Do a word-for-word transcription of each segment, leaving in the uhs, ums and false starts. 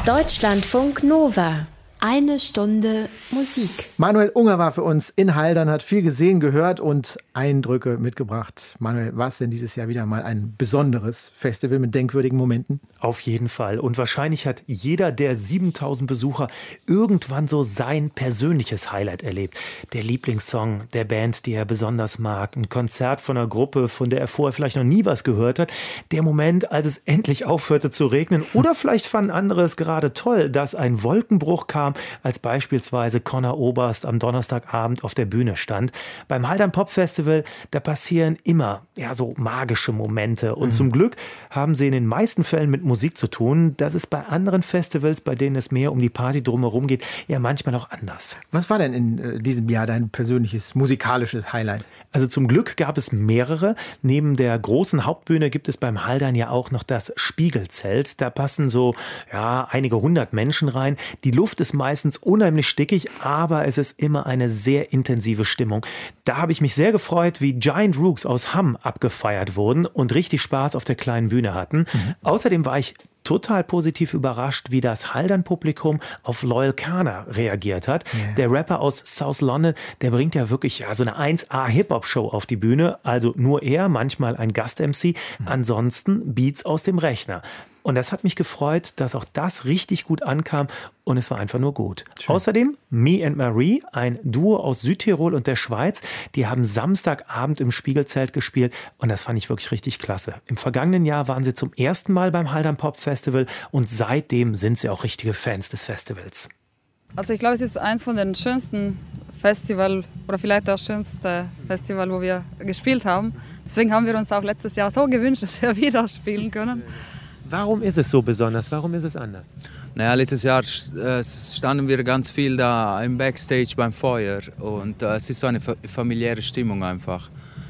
Deutschlandfunk Nova. Eine Stunde Musik. Manuel Unger war für uns in Haldern, hat viel gesehen, gehört und Eindrücke mitgebracht. Manuel, war es denn dieses Jahr wieder mal ein besonderes Festival mit denkwürdigen Momenten? Auf jeden Fall. Und wahrscheinlich hat jeder der siebentausend Besucher irgendwann so sein persönliches Highlight erlebt. Der Lieblingssong der Band, die er besonders mag. Ein Konzert von einer Gruppe, von der er vorher vielleicht noch nie was gehört hat. Der Moment, als es endlich aufhörte zu regnen. Oder vielleicht fanden andere es gerade toll, dass ein Wolkenbruch kam, als beispielsweise Conor Oberst am Donnerstagabend auf der Bühne stand. Beim Haldern Pop Festival, da passieren immer ja, so magische Momente. Und mhm. zum Glück haben sie in den meisten Fällen mit Musik zu tun. Das ist bei anderen Festivals, bei denen es mehr um die Party drumherum geht, ja manchmal auch anders. Was war denn in äh, diesem Jahr dein persönliches musikalisches Highlight? Also zum Glück gab es mehrere. Neben der großen Hauptbühne gibt es beim Haldern ja auch noch das Spiegelzelt. Da passen so ja, einige hundert Menschen rein. Die Luft ist meistens unheimlich stickig, aber es ist immer eine sehr intensive Stimmung. Da habe ich mich sehr gefreut, wie Giant Rooks aus Hamm abgefeiert wurden und richtig Spaß auf der kleinen Bühne hatten. Mhm. Außerdem war ich total positiv überrascht, wie das Haldern-Publikum auf Loyal Kana reagiert hat. Yeah. Der Rapper aus South London, der bringt ja wirklich ja, so eine eins A Hip-Hop-Show auf die Bühne. Also nur er, manchmal ein Gast-M C, mhm. ansonsten Beats aus dem Rechner. Und das hat mich gefreut, dass auch das richtig gut ankam und es war einfach nur gut. Schön. Außerdem Me and Marie, ein Duo aus Südtirol und der Schweiz, die haben Samstagabend im Spiegelzelt gespielt und das fand ich wirklich richtig klasse. Im vergangenen Jahr waren sie zum ersten Mal beim Haldern Pop Festival und seitdem sind sie auch richtige Fans des Festivals. Also ich glaube, es ist eins von den schönsten Festivals oder vielleicht das schönste Festival, wo wir gespielt haben. Deswegen haben wir uns auch letztes Jahr so gewünscht, dass wir wieder spielen können. Warum ist es so besonders? Warum ist es anders? Naja, letztes Jahr äh, standen wir ganz viel da im Backstage beim Feuer und äh, es ist so eine familiäre Stimmung einfach.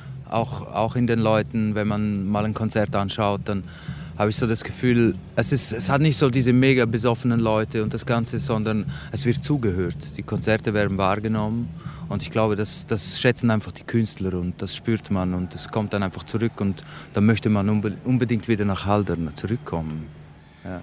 Auch, auch in den Leuten, wenn man mal ein Konzert anschaut, dann habe ich so das Gefühl, es, ist, es hat nicht so diese mega besoffenen Leute und das Ganze, sondern es wird zugehört. Die Konzerte werden wahrgenommen. Und ich glaube, das, das schätzen einfach die Künstler und das spürt man und das kommt dann einfach zurück und dann möchte man unbe- unbedingt wieder nach Haldern zurückkommen. Ja.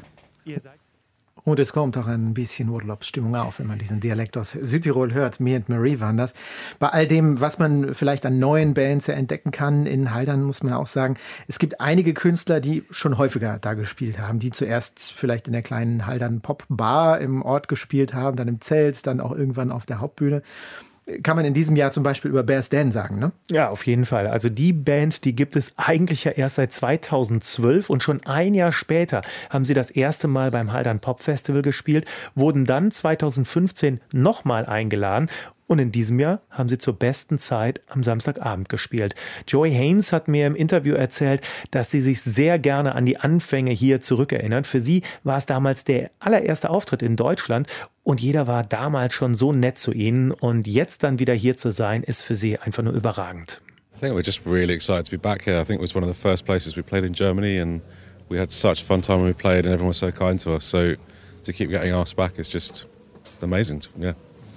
Und es kommt auch ein bisschen Urlaubsstimmung auf, wenn man diesen Dialekt aus Südtirol hört. Me and Marie waren das. Bei all dem, was man vielleicht an neuen Bands entdecken kann in Haldern, muss man auch sagen, es gibt einige Künstler, die schon häufiger da gespielt haben, die zuerst vielleicht in der kleinen Haldern Pop Bar im Ort gespielt haben, dann im Zelt, dann auch irgendwann auf der Hauptbühne. Kann man in diesem Jahr zum Beispiel über Bears Den sagen, ne? Ja, auf jeden Fall. Also die Band, die gibt es eigentlich ja erst seit zweitausendzwölf und schon ein Jahr später haben sie das erste Mal beim Haldern Pop Festival gespielt, wurden dann zweitausendfünfzehn nochmal eingeladen. Und in diesem Jahr haben sie zur besten Zeit am Samstagabend gespielt. Joey Haynes hat mir im Interview erzählt, dass sie sich sehr gerne an die Anfänge hier zurückerinnert. Für sie war es damals der allererste Auftritt in Deutschland und jeder war damals schon so nett zu ihnen. Und jetzt dann wieder hier zu sein, ist für sie einfach nur überragend. I think we're just really excited to be back here. I think it was one of the first places we played in Germany and we had such a fun time when we played and everyone was so kind to us. So to keep getting asked back is just amazing. Yeah.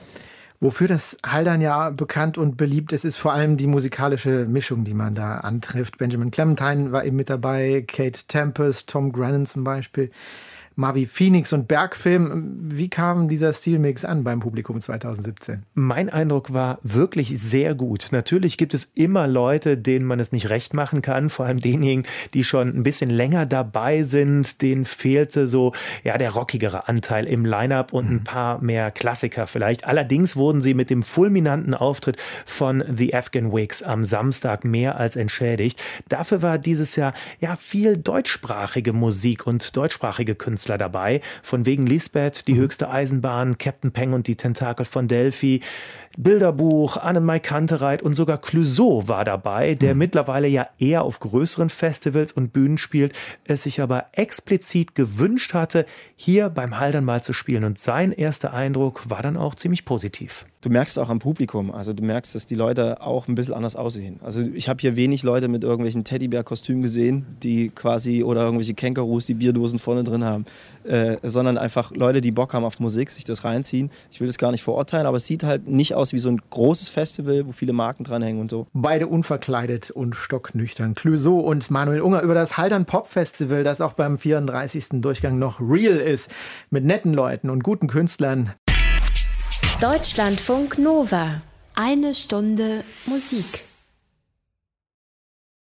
Wofür das Haldern ja bekannt und beliebt ist, ist vor allem die musikalische Mischung, die man da antrifft. Benjamin Clementine war eben mit dabei, Kate Tempest, Tom Grennan zum Beispiel, Marvi Phoenix und Bergfilm. Wie kam dieser Stilmix an beim Publikum zweitausendsiebzehn? Mein Eindruck war wirklich sehr gut. Natürlich gibt es immer Leute, denen man es nicht recht machen kann, vor allem denjenigen, die schon ein bisschen länger dabei sind. Denen fehlte so ja der rockigere Anteil im Line-Up und ein paar mehr Klassiker vielleicht. Allerdings wurden sie mit dem fulminanten Auftritt von The Afghan Wigs am Samstag mehr als entschädigt. Dafür war dieses Jahr ja viel deutschsprachige Musik und deutschsprachige Künstler dabei. Von wegen Lisbeth, die höchste Eisenbahn, Captain Peng und die Tentakel von Delphi, Bilderbuch, Annemarie Kantereit und sogar Clouseau war dabei, der mhm. mittlerweile ja eher auf größeren Festivals und Bühnen spielt, es sich aber explizit gewünscht hatte, hier beim Haldern mal zu spielen. Und sein erster Eindruck war dann auch ziemlich positiv. Du merkst auch am Publikum, also du merkst, dass die Leute auch ein bisschen anders aussehen. Also ich habe hier wenig Leute mit irgendwelchen Teddybär-Kostümen gesehen, die quasi, oder irgendwelche Kängurus, die Bierdosen vorne drin haben. äh, sondern einfach Leute, die Bock haben auf Musik, sich das reinziehen. Ich will das gar nicht verurteilen, aber es sieht halt nicht aus wie so ein großes Festival, wo viele Marken dranhängen und so. Beide unverkleidet und stocknüchtern. Clouseau und Manuel Unger über das Haldern Pop Festival, das auch beim vierunddreißigsten Durchgang noch real ist. Mit netten Leuten und guten Künstlern. Deutschlandfunk Nova. Eine Stunde Musik.